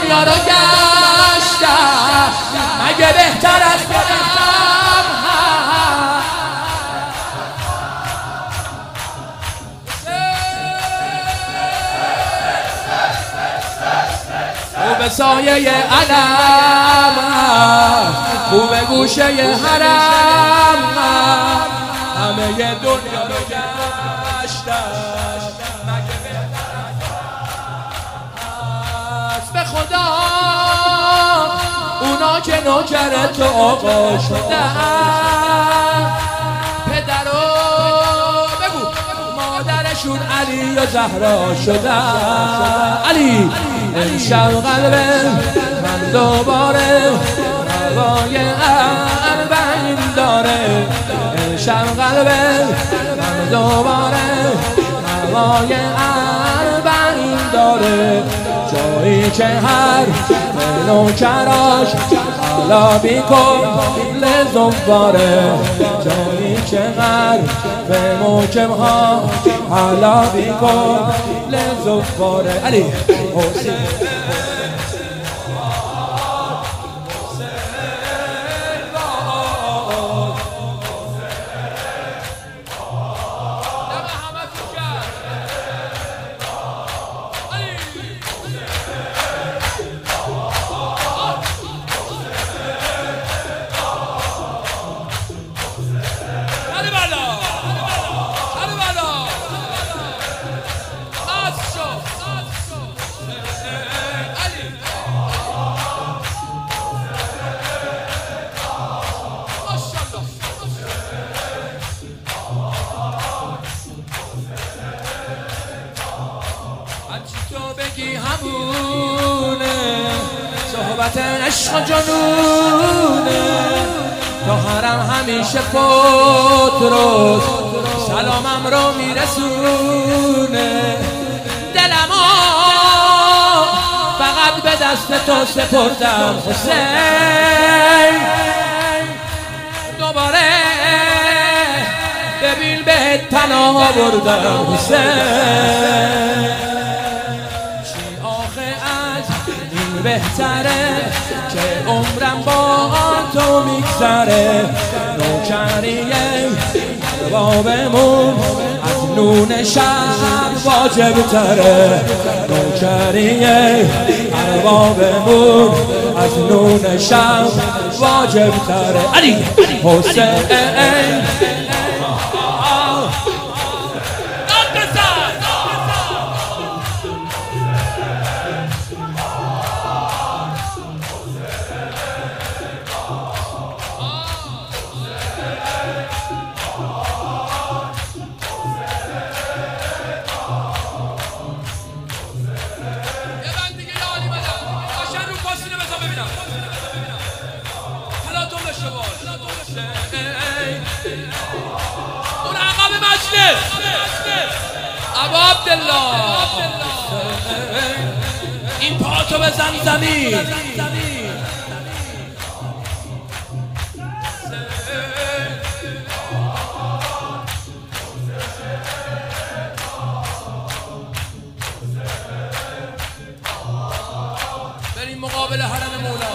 دنیا رو گشتم مگه بهتر از خودم او به سایه علم او به گوشه حرم همه دنیا رو گشتم مگه بهتر از به خدا اونا که نوکر تو آقا شدن پدر و بگو مادرشون علی و زهرا شدن علی امشب قلب من دوباره هوای اربعین داره امشب قلب من دوباره هوای اربعین داره جایی که هر نوکراش حالا بیکن لزنباره جایی که هر به موکم ها حالا بیکن لزنباره علی حسین همونه صحبت عشق و جنونه تا حرم همیشه پتروس سلامم رو میرسونه دلمو فقط به دست تو سپردم حسین دوباره ببین بهت پناه بردم حسین بهتره که عمرم با تو میگذره نوکریه بابمون از نون شب واجب تره نوکریه اربابمون از نون شب واجب تره علی حسین اون عقب مجلس ابا عبدالله این پاتو بزن زمین بریم مقابل حرم مولا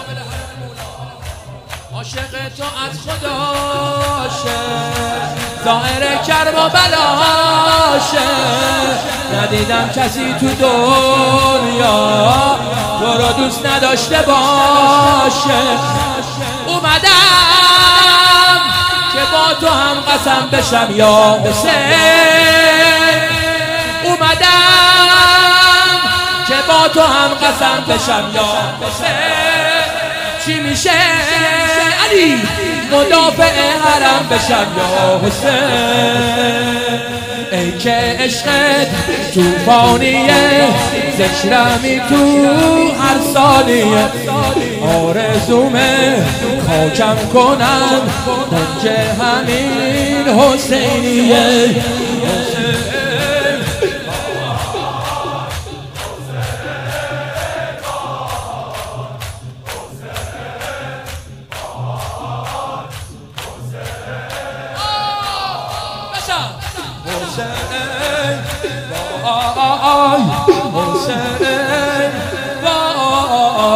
عاشق تو از خداشه ظاهر کرب و بلاشه ندیدم کسی تو دنیا تو رو دوست نداشته باشه اومدم که با تو هم قسم بشم یا حسین اومدم که با تو هم قسم بشم یا حسین چی میشه علی مدافع حرم بشم یا حسین ای که عشقت توفانیه ذکرمی تو هر ثانیه آرزومه خاکم کنم کنج همین حسینیه حسین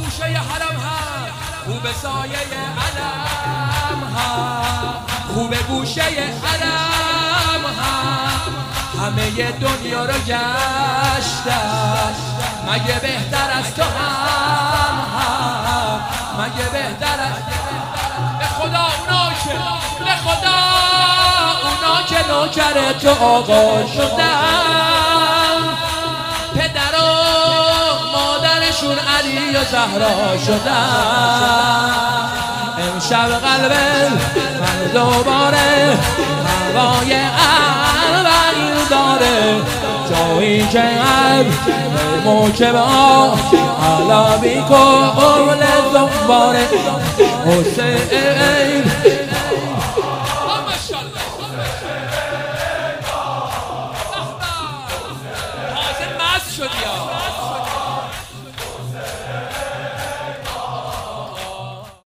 گوشه حرم هست، خوب سایه علم هست، خوب گوشه حرم هست. همه دنیا رو گشتم، مگه بهتر از تو هم هست، مگه بهتر از به خدا اونا که نوکر تو آقا شدن، پدر و مادرشون علی و زهرا شدن. امشب قلب من دوباره هوای اربعین داره، جایی که موکبا علابی کن دوباره. حسین